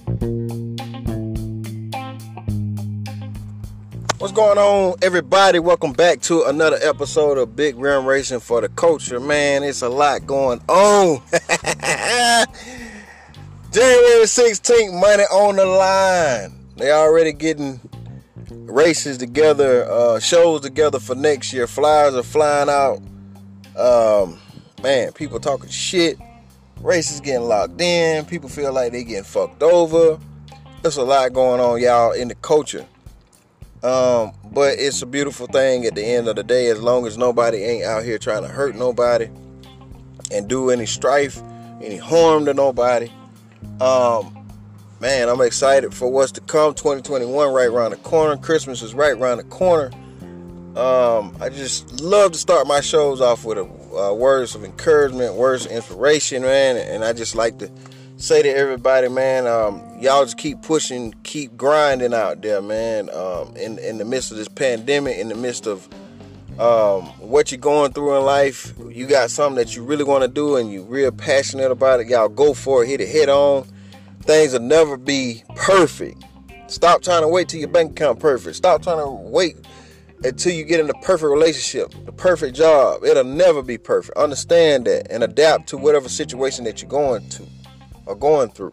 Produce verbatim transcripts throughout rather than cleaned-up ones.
What's going on, everybody? Welcome back to another episode of Big Rim Racing for the Culture. Man, it's a lot going on. January sixteenth, money on the line. They already getting races together, uh, shows together for next year. Flyers are flying out. Um, man, people talking shit. Races getting locked in. People feel like they getting fucked over. There's a lot going on, y'all, in the culture. Um, but it's a beautiful thing at the end of the day, as long as nobody ain't out here trying to hurt nobody and do any strife, any harm to nobody. Um, man, I'm excited for what's to come. twenty twenty-one right around the corner. Christmas is right around the corner. Um, I just love to start my shows off with a, uh, words of encouragement, words of inspiration, man. And I just like to say to everybody, man, um, y'all just keep pushing, keep grinding out there, man. Um, in in the midst of this pandemic, in the midst of um, what you're going through in life, you got something that you really want to do and you're real passionate about it. Y'all go for it, hit it head on. Things will never be perfect. Stop trying to wait till your bank account perfect. Stop trying to wait until you get in the perfect relationship, the perfect job. It'll never be perfect. Understand that and adapt to whatever situation that you're going to. Are going through.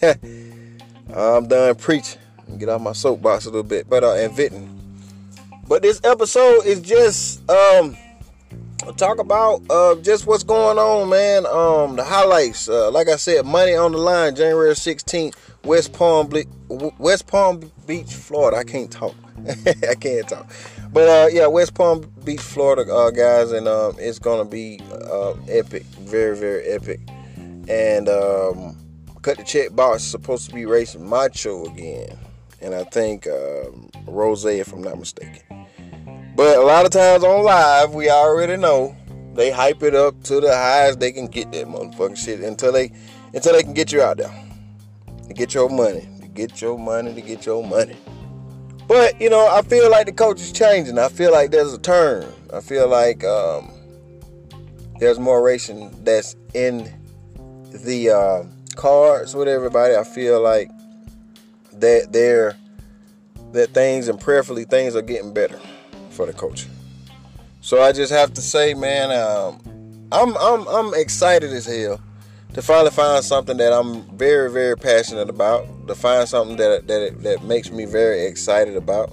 I'm done preaching. Get off my soapbox a little bit, but uh, and venting. But this episode is just um, talk about uh, just what's going on, man. Um, the highlights. Uh, like I said, money on the line. January sixteenth, West Palm, Ble- West Palm Beach, Florida. I can't talk. I can't talk. But uh, yeah, West Palm Beach, Florida, uh, guys, and um, it's gonna be uh, epic, very, very epic, and um. Cut the Check Box is supposed to be racing Macho again. And I think um, Rose, if I'm not mistaken. But a lot of times on live, we already know they hype it up to the highest they can get that motherfucking shit until they until they can get you out there. To get your money. To get your money, to get your money. But, you know, I feel like the coach is changing. I feel like there's a turn. I feel like um, there's more racing that's in the uh, cards with everybody. I feel like that they're that things and prayerfully things are getting better for the culture. So I just have to say, man, um, I'm I'm I'm excited as hell to finally find something that I'm very very passionate about. To find something that that that makes me very excited about.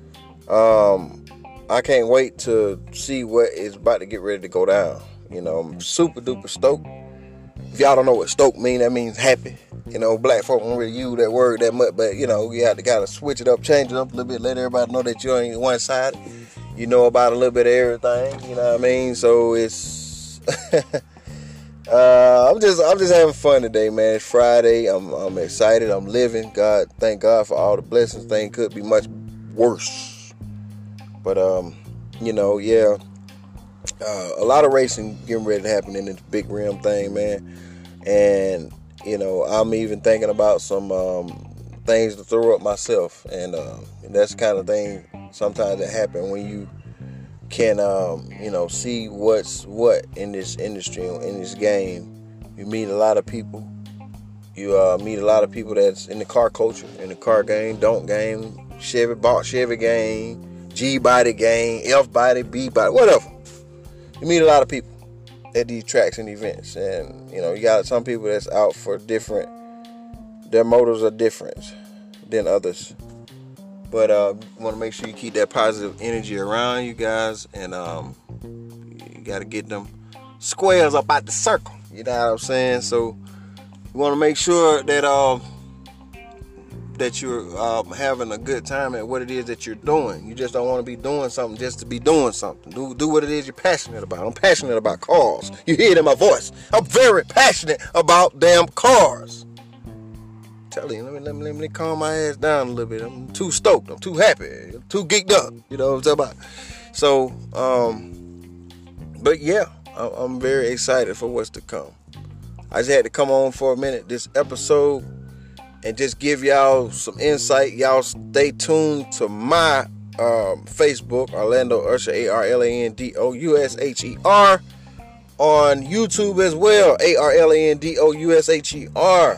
Um, I can't wait to see what is about to get ready to go down. You know, I'm super duper stoked. If y'all don't know what stoked mean, that means happy. You know, black folk don't really use that word that much, but, you know, you have to kind of switch it up, change it up a little bit, let everybody know that you ain't one-sided. You know about a little bit of everything, you know what I mean? So it's... uh, I'm just I'm just having fun today, man. It's Friday. I'm I'm excited. I'm living. God, thank God for all the blessings. Things could be much worse. But, um, you know, yeah. Uh, a lot of racing getting ready to happen in this big rim thing, man. And, you know, I'm even thinking about some um, things to throw up myself. And, uh, and that's the kind of thing sometimes that happen when you can, um, you know, see what's what in this industry, in this game. You meet a lot of people. You uh, meet a lot of people that's in the car culture, in the car game, don't game, Chevy, bought Chevy game, G-body game, F-body, B-body, whatever. You meet a lot of people at these tracks and events, and you know you got some people that's out for different. Their motives are different than others, but uh, you want to make sure you keep that positive energy around you guys, and um, you got to get them squares up out the circle. You know what I'm saying? So you want to make sure that uh, that you're uh, having a good time at what it is that you're doing. You just don't want to be doing something just to be doing something. Do do what it is you're passionate about. I'm passionate about cars. You hear it in my voice. I'm very passionate about damn cars. I'm telling you, let me, let me, let me calm my ass down a little bit. I'm too stoked. I'm too happy. I'm too geeked up. You know what I'm talking about? So, um, but yeah, I'm very excited for what's to come. I just had to come on for a minute this episode and just give y'all some insight. Y'all stay tuned to my um, Facebook, Arlando Usher, A R L A N D O U S H E R. On YouTube as well, A R L A N D O U S H E R.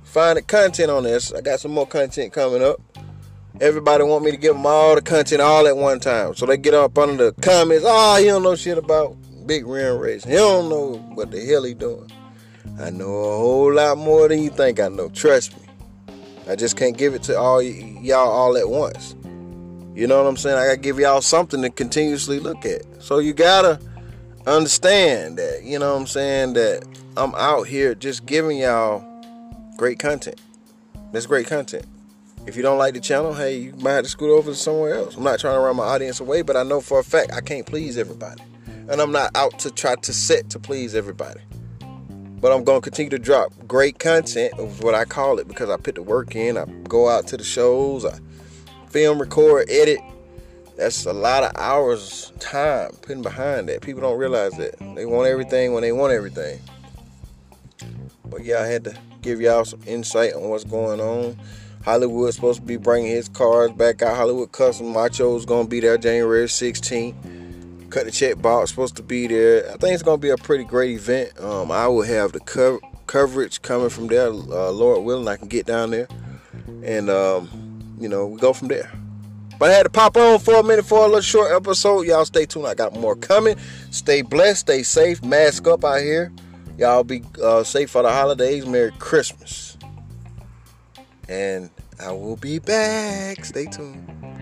find the content on this. I got some more content coming up. Everybody want me to give them all the content all at one time. So they get up under the comments. Oh, he don't know shit about big rim racing. He don't know what the hell he doing. I know a whole lot more than you think I know. Trust me. I just can't give it to all y- y'all all at once. You know what I'm saying? I gotta give y'all something to continuously look at. So you gotta understand that, you know what I'm saying, that I'm out here just giving y'all great content. That's great content. If you don't like the channel, hey, you might have to scoot over to somewhere else. I'm not trying to run my audience away, but I know for a fact I can't please everybody. And I'm not out to try to set to please everybody. But I'm going to continue to drop great content, is what I call it, because I put the work in. I go out to the shows, I film, record, edit. That's a lot of hours time putting behind that. People don't realize that. They want everything when they want everything. But yeah, I had to give y'all some insight on what's going on. Hollywood's supposed to be bringing his cars back out. Hollywood Custom Macho's going to be there January sixteenth. Cut the Check Box supposed to be there. I think it's going to be a pretty great event. Um, I will have the co- coverage coming from there. Uh, Lord willing, I can get down there. And, um, you know, we go from there. But I had to pop on for a minute for a little short episode. Y'all stay tuned. I got more coming. Stay blessed. Stay safe. Mask up out here. Y'all be uh, safe for the holidays. Merry Christmas. And I will be back. Stay tuned.